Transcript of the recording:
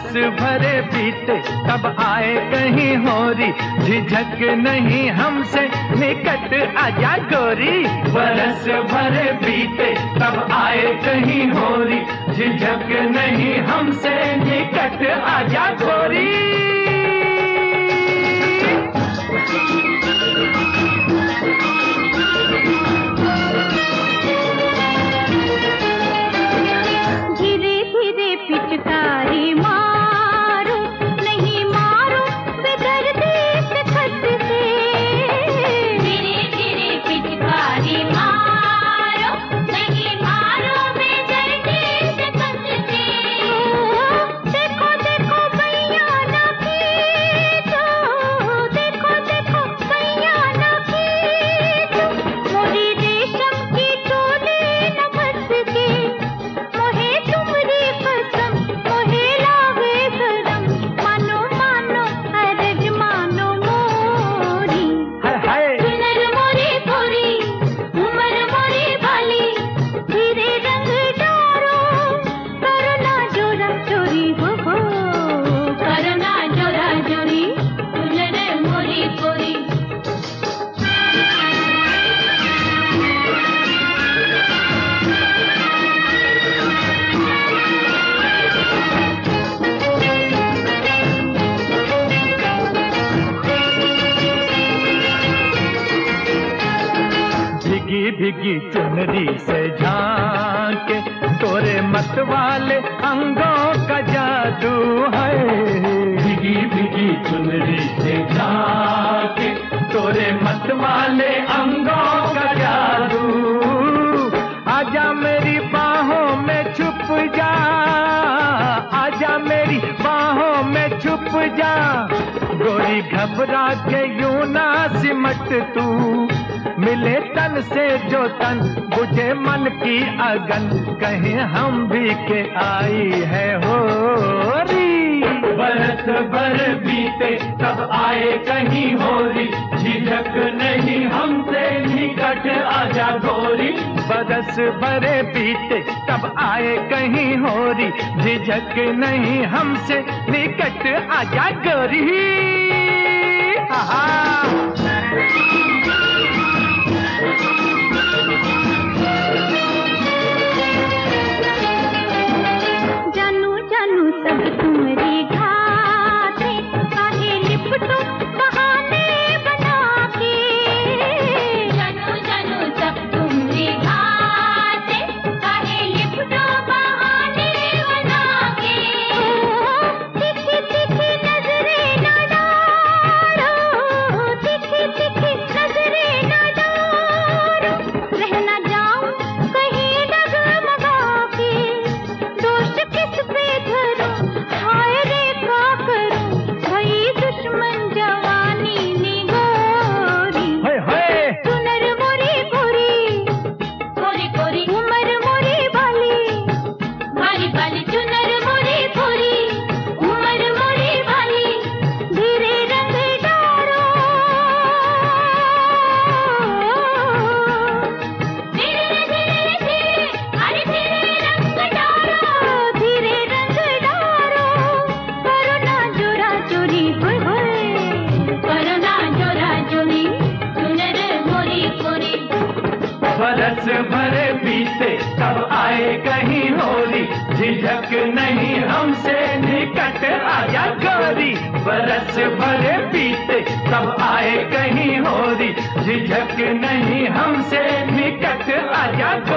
भरे बीते तब आए कहीं होरी, झिझक नहीं हमसे निकट आजा गोरी। बरस भरे बीते तब आए कहीं होरी, झिझक नहीं हमसे निकट आजा गोरी। पिचकारी मारो नहीं मारो बेदर्दी से खत से, धीरे धीरे पिचकारी मारो नहीं मारो बेदर्दी से खत से। देखो देखो भैया ना खींचो, देखो देखो भैया ना खींचो, मोरी रेशम की चोली न बस के, मोहे तुमरी मोहे लागे शरम, मानो मानो अरज मानो मोरी। चुनर मोरी गोरी उमर मोरी बाली, धीरे रंग डारो करो ना जोरा चोरी, हो करो ना जोरा चोरी, चुनर मोरी गोरी। भीगी भीगी चुनरी से झांके तोरे मत वाले अंगों का जादू है। भीगी भीगी चुनरी से झांके तोरे मत वाले अंगों का जादू, आजा मेरी बाहों में छुप जा, आजा मेरी बाहों में छुप जा, गोरी घबरा के यूं ना सिमट तू, मिले तन से जो तन बुझे मन की अगन, कहीं हम भी के आई है होरी। बरस भर बीते तब आए कहीं होरी, झिझक नहीं हमसे निकट आजा गोरी। बरस भरे बीते तब आए कहीं होरी, झिझक नहीं हमसे निकट आजा गोरी। जानू जानू सब तुम्हारी घाटे, काहे लिपटो बहाने बना के, जानू जानू सब तुम्हारी घाटे, काहे लिपटो बहाने बना के। तिखी तिखी नजरें न डालो, तिखी तिखी नजरें न डालो, रह न जाऊं कहीं डगमगा के, दोष किस पे धरूं हाय रे क्या करूं, भई दुश्मन जवानी निगोरी। चुनर मोरी गोरी गोरी गोरी उमर मोरी बाली, बाली बाली चुनर मोरी गोरी उमर मोरी बाली, धीरे रंग डारो धीरे धीरे धीरे, अरे धीरे रंग डारो, धीरे रंग डारो, करो ना जोरा चोरी, करो ना जोरा चोरी, चुनर मोरी गोरी। बरस भरे बीते तब आए कहीं होरी, झिझक नहीं हमसे निकट आजा गोरी। बरस भरे बीते तब आए कहीं होरी, झिझक नहीं हमसे निकट आजा